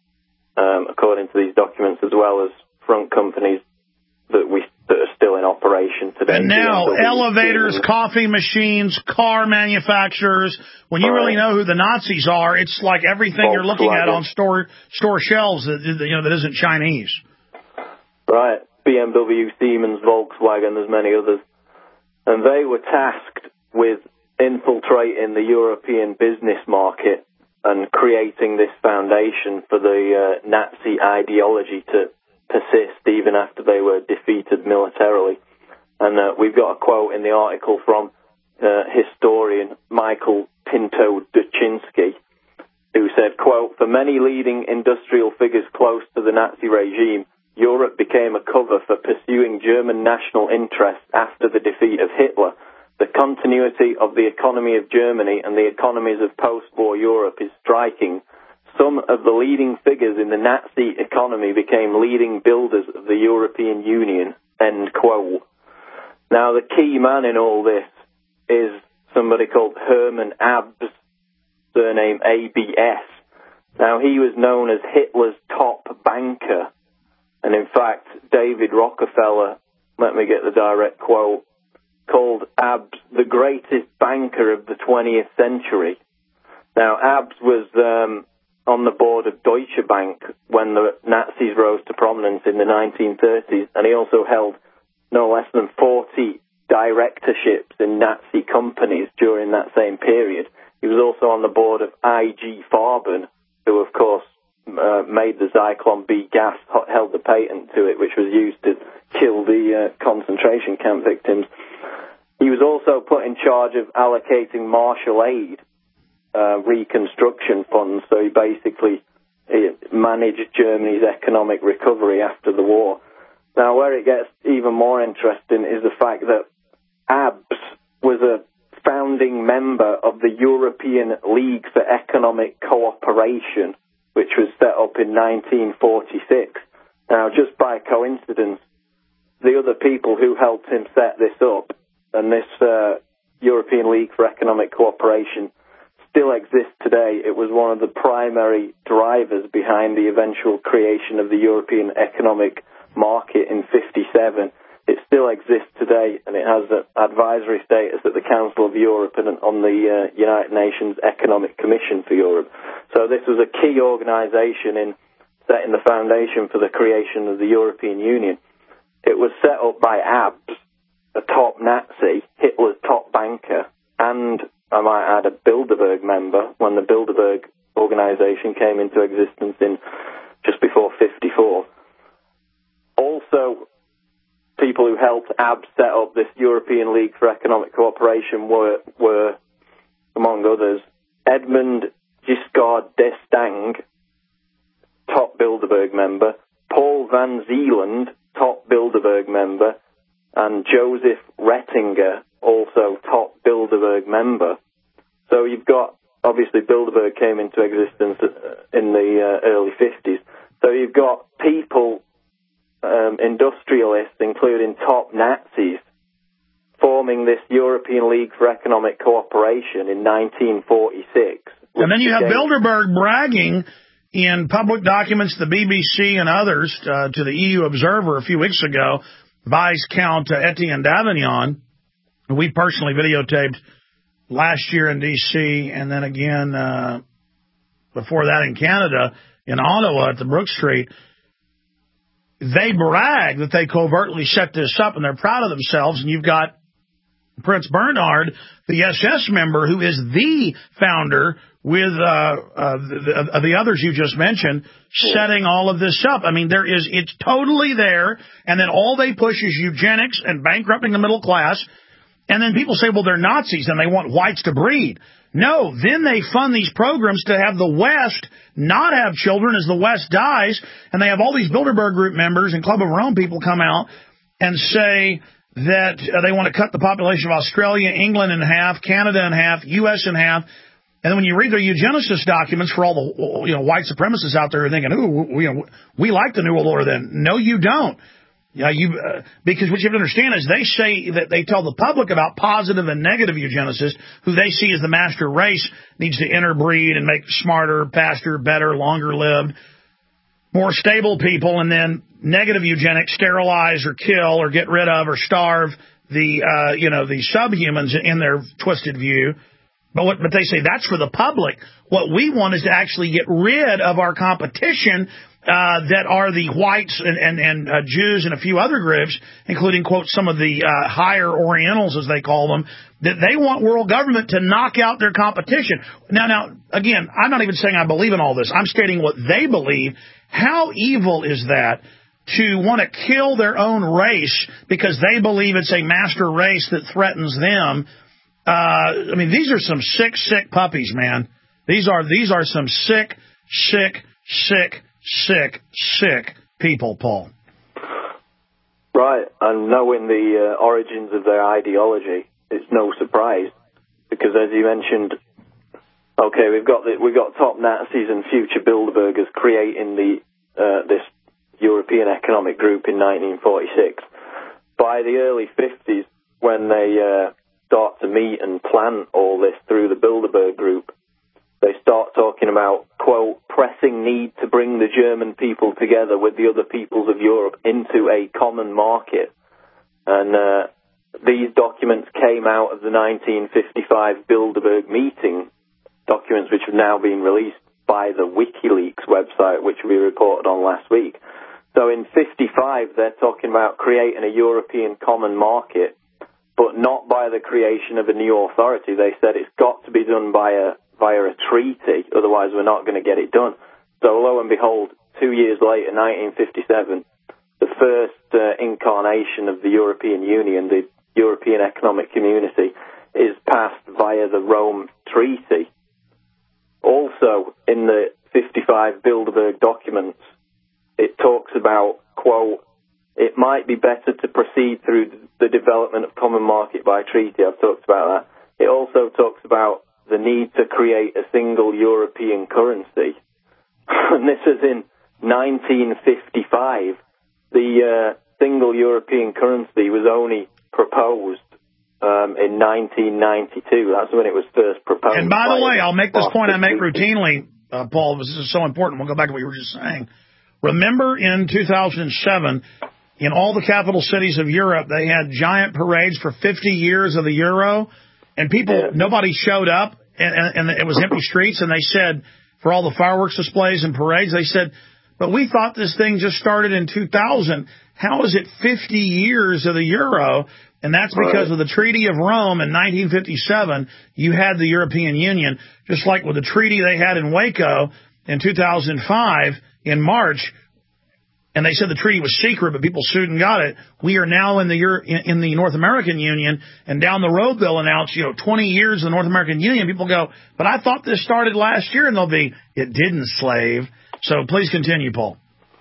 um, according to these documents, as well as front companies that we that are still in operation today. And now, elevators, coffee machines, car manufacturers. When you really know who the Nazis are, it's like everything you're looking at on store store shelves that you know that isn't Chinese. Right. B M W, Siemens, Volkswagen, there's many others. And they were tasked with infiltrating the European business market and creating this foundation for the uh, Nazi ideology to persist even after they were defeated militarily. And uh, we've got a quote in the article from uh, historian Michael Pinto-Duchinsky, who said, quote, "For many leading industrial figures close to the Nazi regime, Europe became a cover for pursuing German national interests after the defeat of Hitler. The continuity of the economy of Germany and the economies of post-war Europe is striking. Some of the leading figures in the Nazi economy became leading builders of the European Union," end quote. Now, the key man in all this is somebody called Hermann Abs, surname A B S. Now, he was known as Hitler's top banker. And in fact, David Rockefeller, let me get the direct quote, called Abs the greatest banker of the twentieth century. Now, Abs was um, on the board of Deutsche Bank when the Nazis rose to prominence in the nineteen thirties, and he also held no less than forty directorships in Nazi companies during that same period. He was also on the board of I G Farben, who, of course, uh, made the Zyklon B gas, held the patent to it, which was used to kill the uh, concentration camp victims. He was also put in charge of allocating Marshall aid, uh, reconstruction funds, so he basically he managed Germany's economic recovery after the war. Now, where it gets even more interesting is the fact that Abs was a founding member of the European League for Economic Cooperation, which was set up in nineteen forty-six. Now, just by coincidence, the other people who helped him set this up, and this uh, European League for Economic Cooperation still exists today. It was one of the primary drivers behind the eventual creation of the European Economic Market in fifty-seven. It still exists today, and it has an advisory status at the Council of Europe and on the uh, United Nations Economic Commission for Europe. So this was a key organization in setting the foundation for the creation of the European Union. It was set up by Abs, a top Nazi, Hitler's top banker, and, I might add, a Bilderberg member when the Bilderberg organization came into existence in just before fifty-four. Also, people who helped Abs set up this European League for Economic Cooperation were, were among others, Edmund Giscard d'Estaing, top Bilderberg member, Paul Van Zeeland, top Bilderberg member, and Joseph Rettinger, also top Bilderberg member. So you've got, obviously Bilderberg came into existence in the uh, early fifties. So you've got people, um, industrialists, including top Nazis, forming this European League for Economic Cooperation in nineteen forty-six. And then you have Bilderberg bragging in public documents, the B B C and others, uh, to the E U Observer a few weeks ago, Viscount uh, Etienne Davignon, who we personally videotaped last year in D C and then again uh, before that in Canada, in Ottawa at the Brook Street. They brag that they covertly set this up, and they're proud of themselves. And you've got Prince Bernhard, the S S member, who is the founder with uh, uh, the, the others you just mentioned, setting all of this up. I mean, there is it's totally there, and then all they push is eugenics and bankrupting the middle class. And then people say, well, they're Nazis and they want whites to breed. No, then they fund these programs to have the West not have children as the West dies, and they have all these Bilderberg Group members and Club of Rome people come out and say that uh, they want to cut the population of Australia, England in half, Canada in half, U S in half. And then when you read their eugenicist documents for all the you know white supremacists out there who are thinking, ooh, we, you know, we like the New World Order then. No, you don't. Yeah, you uh, because what you have to understand is they say that they tell the public about positive and negative eugenicists, who they see as the master race needs to interbreed and make smarter, faster, better, longer lived, more stable people, and then negative eugenics sterilize or kill or get rid of or starve the uh, you know the subhumans in their twisted view. But what, but they say that's for the public. What we want is to actually get rid of our competition. Uh, that are the whites and, and, and uh, Jews and a few other groups, including, quote, some of the uh, higher Orientals, as they call them, that they want world government to knock out their competition. Now, now, again, I'm not even saying I believe in all this. I'm stating what they believe. How evil is that to want to kill their own race because they believe it's a master race that threatens them? Uh, I mean, these are some sick, sick puppies, man. These are these are some sick, sick, sick Sick, sick people, Paul. Right, and knowing the uh, origins of their ideology, it's no surprise, because as you mentioned, okay, we've got the, we've got top Nazis and future Bilderbergers creating the uh, this European Economic Group in nineteen forty-six. By the early fifties, when they uh, start to meet and plan all this through the Bilderberg Group, they start talking about, quote, pressing need to bring the German people together with the other peoples of Europe into a common market. And uh, these documents came out of the nineteen fifty-five Bilderberg meeting, documents which have now been released by the WikiLeaks website, which we reported on last week. So in fifty-five, they're talking about creating a European common market, but not by the creation of a new authority. They said it's got to be done by a via a treaty, otherwise we're not going to get it done. So lo and behold, two years later, nineteen fifty-seven, the first uh, incarnation of the European Union, the European Economic Community, is passed via the Rome Treaty. Also, in the fifty-five Bilderberg documents, it talks about, quote, it might be better to proceed through the development of common market by treaty. I've talked about that. It also talks about the need to create a single European currency. And this is in nineteen fifty-five. The uh, single European currency was only proposed um, in nineteen ninety-two. That's when it was first proposed. And by the way, I'll make this point I make routinely, uh, Paul. This is so important. We'll go back to what you were just saying. Remember in two thousand seven, in all the capital cities of Europe, they had giant parades for fifty years of the euro. And people, yeah. nobody showed up, and, and, and it was empty streets, and they said, for all the fireworks displays and parades, they said, but we thought this thing just started in two thousand. How is it fifty years of the euro? And that's because right. of the Treaty of Rome in nineteen fifty-seven, you had the European Union, just like with the treaty they had in Waco in two thousand five in March. and they said the treaty was secret, but people sued and got it. We are now in the Euro- in the North American Union, and down the road they'll announce, you know, twenty years of the North American Union. People go, but I thought this started last year, and they'll be, it didn't, slave. So please continue, Paul.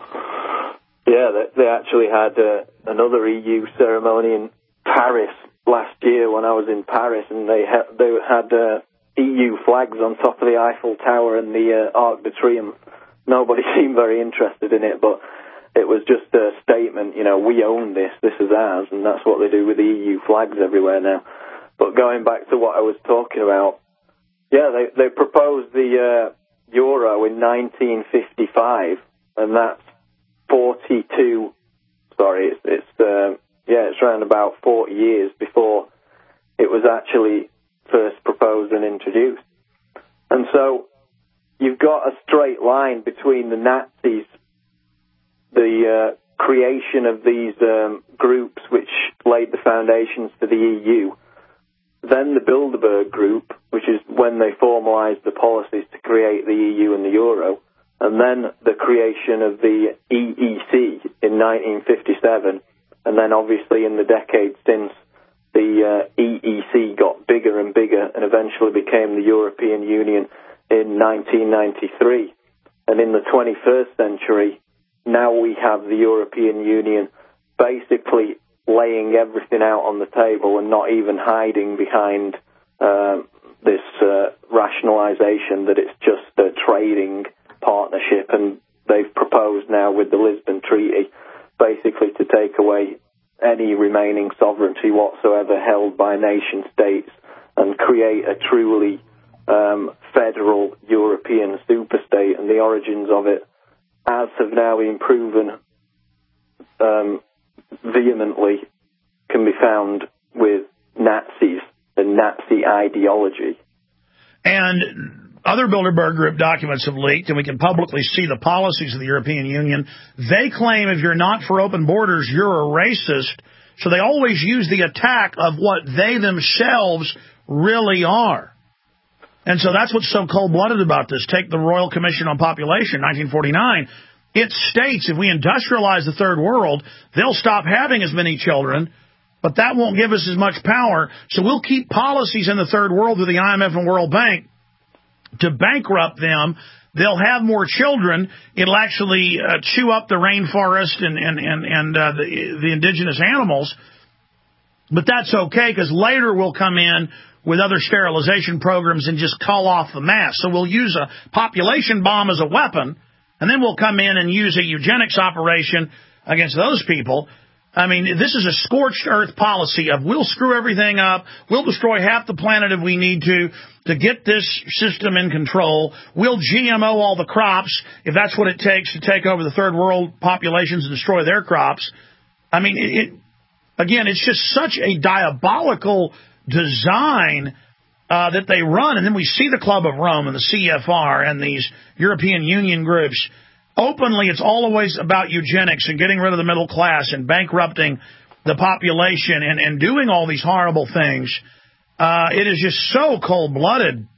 Yeah, they, they actually had uh, another E U ceremony in Paris last year when I was in Paris, and they ha- they had uh, E U flags on top of the Eiffel Tower and the uh, Arc de Triomphe. Nobody seemed very interested in it, but it was just a statement, you know, we own this, this is ours, and that's what they do with the E U flags everywhere now. But going back to what I was talking about, yeah, they, they proposed the uh, euro in nineteen fifty-five, and that's forty-two, sorry, it's, it's uh, yeah, it's around about forty years before it was actually first proposed and introduced. And so you've got a straight line between the Nazis, the uh, creation of these um, groups which laid the foundations for the E U, then the Bilderberg Group, which is when they formalized the policies to create the E U and the euro, and then the creation of the E E C in nineteen fifty-seven, and then obviously in the decade since, the uh, E E C got bigger and bigger and eventually became the European Union in nineteen ninety-three. And in the twenty-first century, now we have the European Union basically laying everything out on the table and not even hiding behind uh, this uh, rationalization that it's just a trading partnership. And they've proposed now with the Lisbon Treaty basically to take away any remaining sovereignty whatsoever held by nation states and create a truly um, federal European superstate. And the origins of it, as have now been proven um, vehemently, can be found with Nazis and Nazi ideology. And other Bilderberg Group documents have leaked, and we can publicly see the policies of the European Union. They claim if you're not for open borders, you're a racist. So they always use the attack of what they themselves really are. And so that's what's so cold-blooded about this. Take the Royal Commission on Population, nineteen forty-nine. It states if we industrialize the third world, they'll stop having as many children, but that won't give us as much power. So we'll keep policies in the third world through the I M F and World Bank to bankrupt them. They'll have more children. It'll actually uh, chew up the rainforest and, and, and, and uh, the, the indigenous animals. But that's okay, because later we'll come in with other sterilization programs and just cull off the mass. So we'll use a population bomb as a weapon, and then we'll come in and use a eugenics operation against those people. I mean, this is a scorched earth policy of we'll screw everything up, we'll destroy half the planet if we need to, to get this system in control. We'll G M O all the crops if that's what it takes to take over the third world populations and destroy their crops. I mean, it, it, again, it's just such a diabolical design uh, that they run. And then we see the Club of Rome and the C F R and these European Union groups. Openly, it's always about eugenics and getting rid of the middle class and bankrupting the population and, and doing all these horrible things. Uh, it is just so cold-blooded,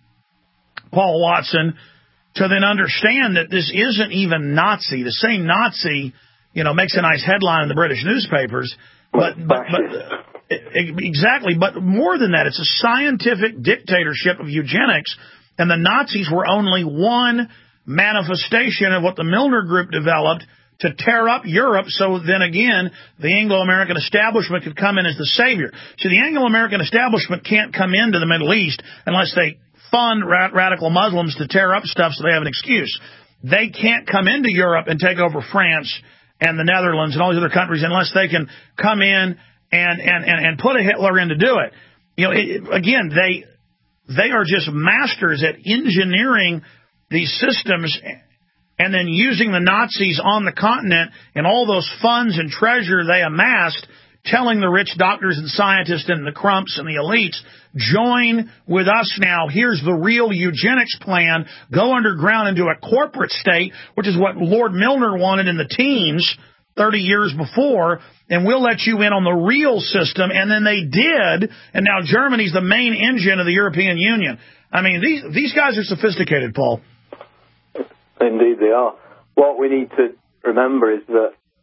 Paul Watson, to then understand that this isn't even Nazi. To say Nazi, you know, makes a nice headline in the British newspapers, but but, but exactly. But more than that, it's a scientific dictatorship of eugenics, and the Nazis were only one manifestation of what the Milner Group developed to tear up Europe, so then again, the Anglo-American establishment could come in as the savior. So the Anglo-American establishment can't come into the Middle East unless they fund ra- radical Muslims to tear up stuff so they have an excuse. They can't come into Europe and take over France and the Netherlands and all these other countries unless they can come in and, and, and, and put a Hitler in to do it. You know, it, again, they they are just masters at engineering these systems and then using the Nazis on the continent and all those funds and treasure they amassed, telling the rich doctors and scientists and the crumps and the elites, join with us now. Here's the real eugenics plan. Go underground into a corporate state, which is what Lord Milner wanted in the teens thirty years before, and we'll let you in on the real system. And then they did, and now Germany's the main engine of the European Union. I mean, these these guys are sophisticated, Paul. Indeed they are. What we need to remember is that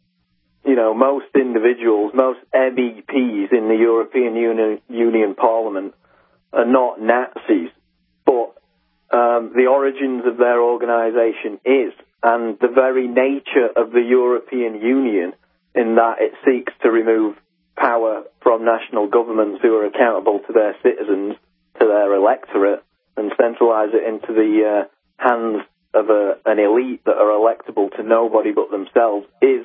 you know, most individuals, most M E Ps in the European Union, Union Parliament are not Nazis, but um, the origins of their organisation is, and the very nature of the European Union in that it seeks to remove power from national governments who are accountable to their citizens, to their electorate, and centralise it into the uh, hands of a, an elite that are electable to nobody but themselves, is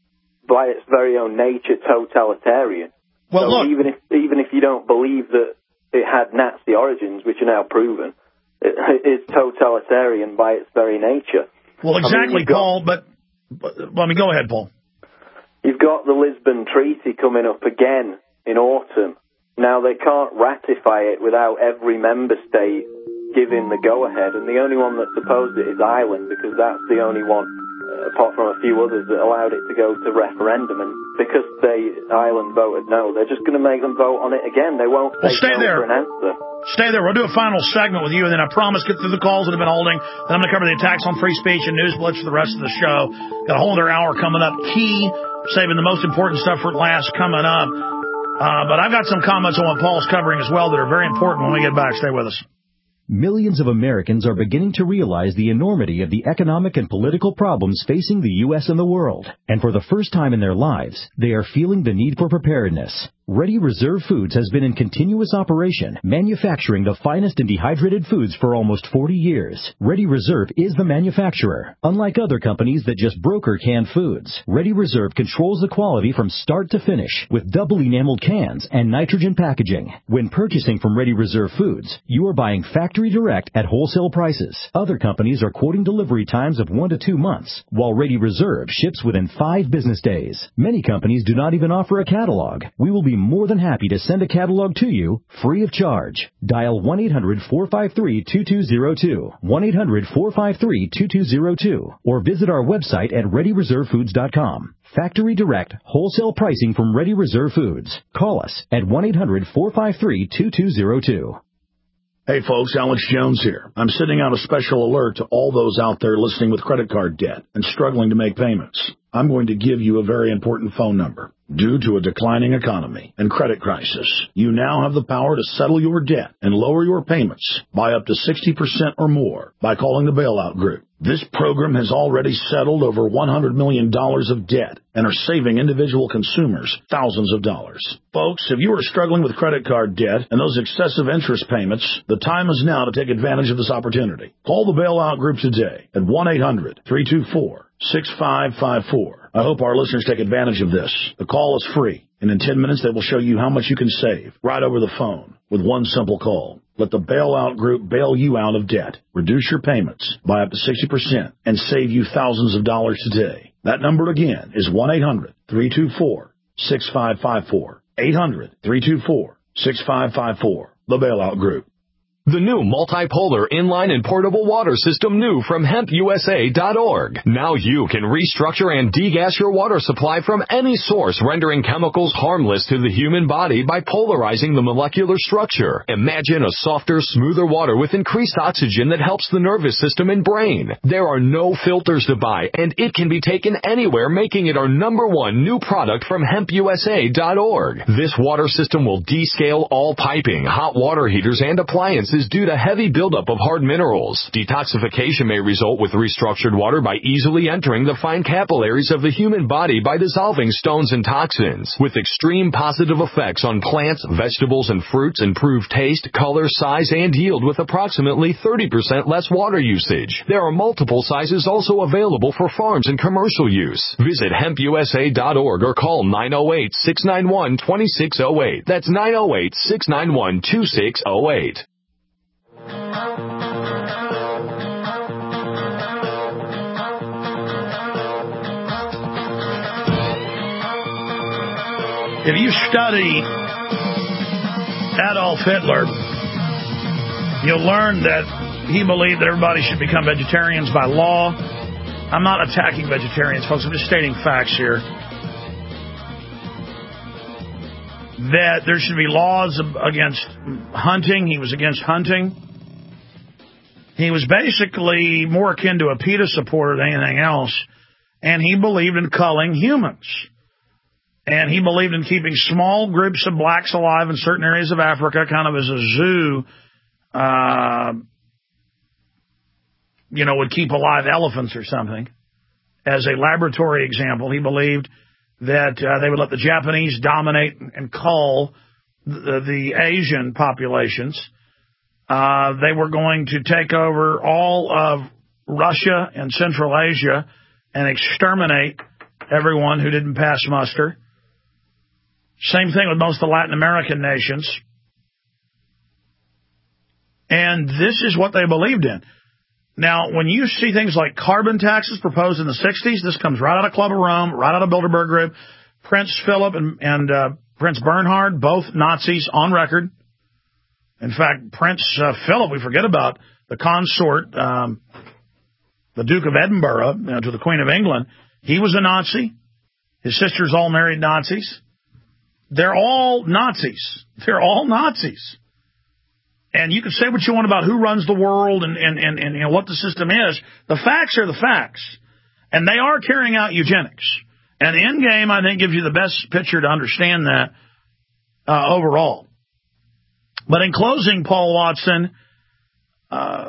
by its very own nature totalitarian. Well, so look, even if even if you don't believe that it had Nazi origins, which are now proven, it, it is totalitarian by its very nature. Well, exactly, I mean, Paul, but, but let me go ahead, Paul. You've got the Lisbon Treaty coming up again in autumn. Now, they can't ratify it without every member state giving the go-ahead, and the only one that's opposed it is Ireland, because that's the only one, uh, apart from a few others, that allowed it to go to referendum. And because they Ireland voted no, they're just going to make them vote on it again. They won't well, take stay no there. for an answer. Stay there. We'll do a final segment with you, and then I promise get through the calls that have been holding. Then I'm going to cover the attacks on free speech and news blitz for the rest of the show. Got a whole other hour coming up. Key, saving the most important stuff for last coming up. Uh, but I've got some comments on what Paul's covering as well that are very important when we get back. Stay with us. Millions of Americans are beginning to realize the enormity of the economic and political problems facing the U S and the world. And for the first time in their lives, they are feeling the need for preparedness. Ready Reserve Foods has been in continuous operation, manufacturing the finest in dehydrated foods for almost forty years. Ready Reserve is the manufacturer. Unlike other companies that just broker canned foods, Ready Reserve controls the quality from start to finish with double enameled cans and nitrogen packaging. When purchasing from Ready Reserve Foods, you are buying factory direct at wholesale prices. Other companies are quoting delivery times of one to two months, while Ready Reserve ships within five business days. Many companies do not even offer a catalog. We will be more than happy to send a catalog to you free of charge. Dial one eight hundred four five three two two zero two, one eight hundred four five three two two zero two, or visit our website at ready reserve foods dot com. Factory direct, wholesale pricing from Ready Reserve Foods. Call us at one eight hundred four five three two two zero two. Hey folks, Alex Jones here. I'm sending out a special alert to all those out there listening with credit card debt and struggling to make payments. I'm going to give you a very important phone number. Due to a declining economy and credit crisis, you now have the power to settle your debt and lower your payments by up to sixty percent or more by calling the Bailout Group. This program has already settled over one hundred million dollars of debt and are saving individual consumers thousands of dollars. Folks, if you are struggling with credit card debt and those excessive interest payments, the time is now to take advantage of this opportunity. Call the Bailout Group today at one eight hundred three two four six five five four. I hope our listeners take advantage of this. The call is free, and in ten minutes they will show you how much you can save right over the phone with one simple call. Let the Bailout Group bail you out of debt, reduce your payments by up to sixty percent, and save you thousands of dollars today. That number again is one eight hundred three two four six five five four. eight hundred three two four six five five four. The Bailout Group. The new multipolar inline and portable water system new from hemp U S A dot org. Now you can restructure and degas your water supply from any source, rendering chemicals harmless to the human body by polarizing the molecular structure. Imagine a softer, smoother water with increased oxygen that helps the nervous system and brain. There are no filters to buy, and it can be taken anywhere, making it our number one new product from hemp U S A dot org. This water system will descale all piping, hot water heaters, and appliances is due to heavy buildup of hard minerals. Detoxification may result with restructured water by easily entering the fine capillaries of the human body by dissolving stones and toxins. With extreme positive effects on plants, vegetables, and fruits, improve taste, color, size, and yield with approximately thirty percent less water usage. There are multiple sizes also available for farms and commercial use. Visit hemp U S A dot org or call nine oh eight, six nine one, two six oh eight. That's nine oh eight, six nine one, two six oh eight. If you study Adolf Hitler, you'll learn that he believed that everybody should become vegetarians by law. I'm not attacking vegetarians, folks. I'm just stating facts here. That there should be laws against hunting. He was against hunting. He was basically more akin to a PETA supporter than anything else, and he believed in culling humans. And he believed in keeping small groups of blacks alive in certain areas of Africa, kind of as a zoo, uh, you know, would keep alive elephants or something. As a laboratory example, he believed that uh, they would let the Japanese dominate and cull the, the Asian populations. Uh, they were going to take over all of Russia and Central Asia and exterminate everyone who didn't pass muster. Same thing with most of the Latin American nations. And this is what they believed in. Now, when you see things like carbon taxes proposed in the sixties, this comes right out of Club of Rome, right out of Bilderberg Group. Prince Philip and, and uh, Prince Bernhard, both Nazis on record. In fact, Prince uh, Philip, we forget about the consort, um, the Duke of Edinburgh, you know, to the Queen of England. He was a Nazi. His sisters all married Nazis. They're all Nazis. They're all Nazis. And you can say what you want about who runs the world and, and, and, and you know, what the system is. The facts are the facts. And they are carrying out eugenics. And Endgame, I think, gives you the best picture to understand that uh, overall. But in closing, Paul Watson, uh,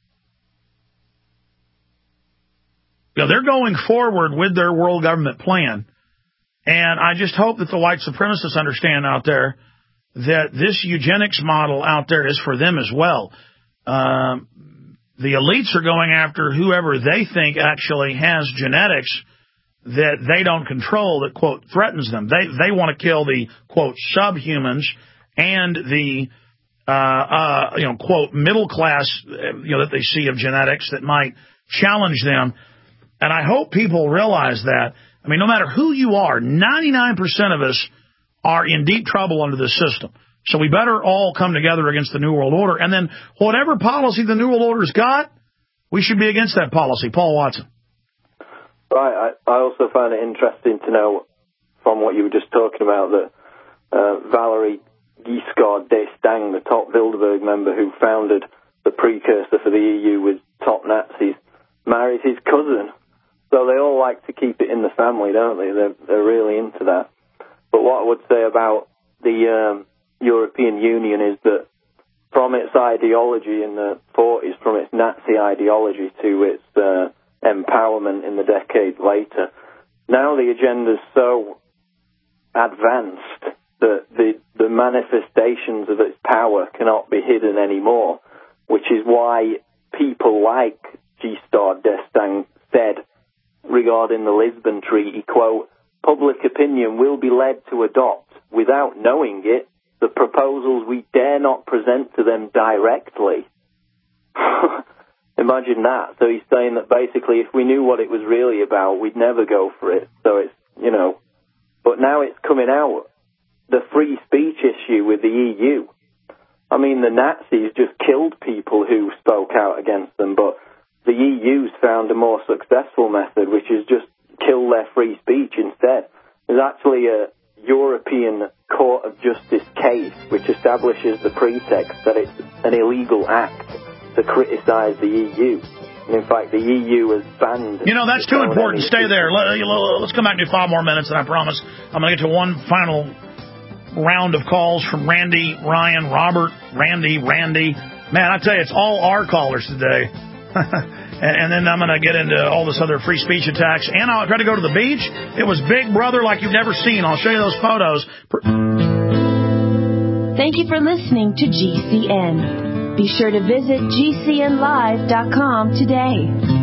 you know, they're going forward with their world government plan. And I just hope that the white supremacists understand out there that this eugenics model out there is for them as well. Um, the elites are going after whoever they think actually has genetics that they don't control that, quote, threatens them. They they want to kill the, quote, subhumans and the, uh, uh, you know, quote, middle class, you know, that they see of genetics that might challenge them. And I hope people realize that. I mean, no matter who you are, ninety-nine percent of us are in deep trouble under this system. So we better all come together against the New World Order. And then whatever policy the New World Order's got, we should be against that policy. Paul Watson. Right. I, I also find it interesting to know from what you were just talking about that uh, Valerie Giscard d'Estaing, the top Bilderberg member who founded the precursor for the E U with top Nazis, married his cousin. So they all like to keep it in the family, don't they? They're, they're really into that. But what I would say about the um, European Union is that from its ideology in the forties, from its Nazi ideology to its uh, empowerment in the decade later, now the agenda's so advanced that the, the manifestations of its power cannot be hidden anymore, which is why people like Giscard d'Estaing said regarding the Lisbon Treaty, quote, public opinion will be led to adopt, without knowing it, the proposals we dare not present to them directly. Imagine that. So he's saying that basically if we knew what it was really about, we'd never go for it. So it's, you know, but now it's coming out. The free speech issue with the E U. I mean, the Nazis just killed people who spoke out against them, but the E U's found a more successful method, which is just kill their free speech instead. There's actually a European Court of Justice case which establishes the pretext that it's an illegal act to criticise the E U. And in fact, the E U has banned... You know, that's too important. Stay there. Let's come back to five more minutes, and I promise I'm going to get to one final round of calls from Randy, Ryan, Robert, Randy, Randy. Man, I tell you, it's all our callers today. and, and then I'm going to get into all this other free speech attacks. And I'll try to go to the beach. It was Big Brother like you've never seen. I'll show you those photos. Thank you for listening to G C N. Be sure to visit G C N live dot com today.